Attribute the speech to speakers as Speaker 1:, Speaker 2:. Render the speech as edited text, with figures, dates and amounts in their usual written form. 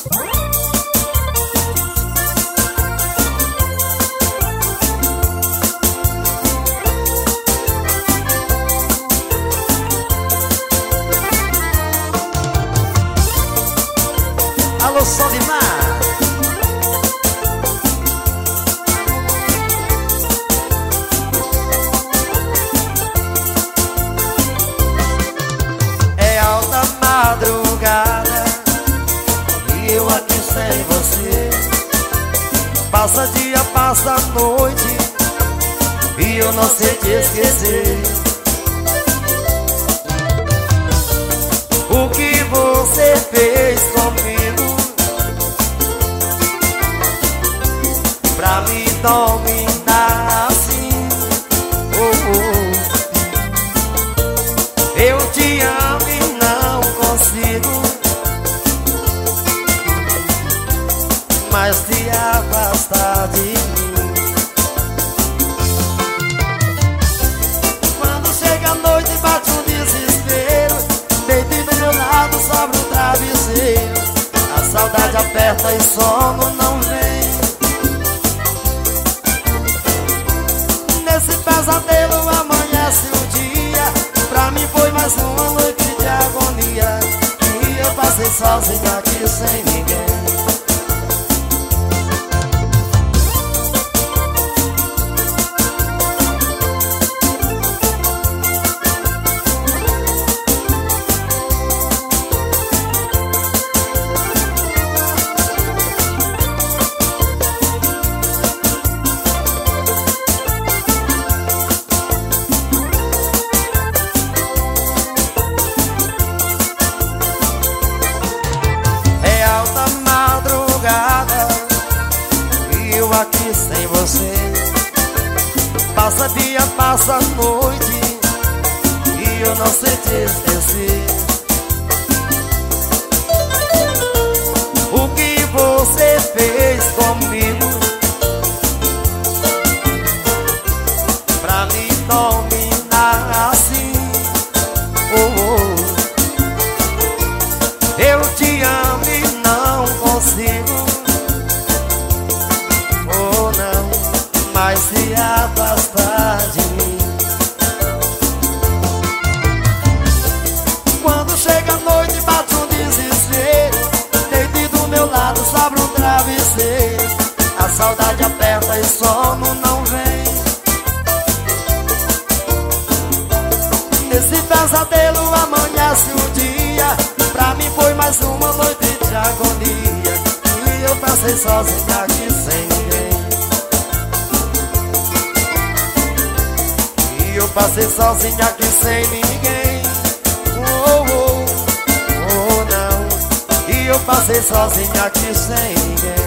Speaker 1: Alô, Solimar. É alta madrugada e eu aqui sem você. Passa dia, passa noite e eu não sei te esquecer. O que você fez comigo pra me dominar assim? Eu te amo e não consigo mais te afastar de mim. Quando chega a noite bate um desespero, deitei do meu lado sobre o travesseiro. A saudade aperta e sono não vem. Nesse pesadelo amanhece o dia. Pra mim foi mais uma noite de agonia e eu passei sozinho aqui sem ninguém. Aqui sem você, passa dia, passa noite e eu não sei te esquecer. O que você fez comigo pra me dominar assim? Eu te amo e não consigo mais se afastar de mim. Quando chega a noite bate um desespero, deitei do meu lado sobre um travesseiro. A saudade aperta e sono não vem. Nesse pesadelo amanhece o dia. Pra mim foi mais uma noite de agonia e eu passei sozinho aqui sem ninguém. Eu passei sozinho aqui sem ninguém. Não. E eu passei sozinho aqui sem ninguém.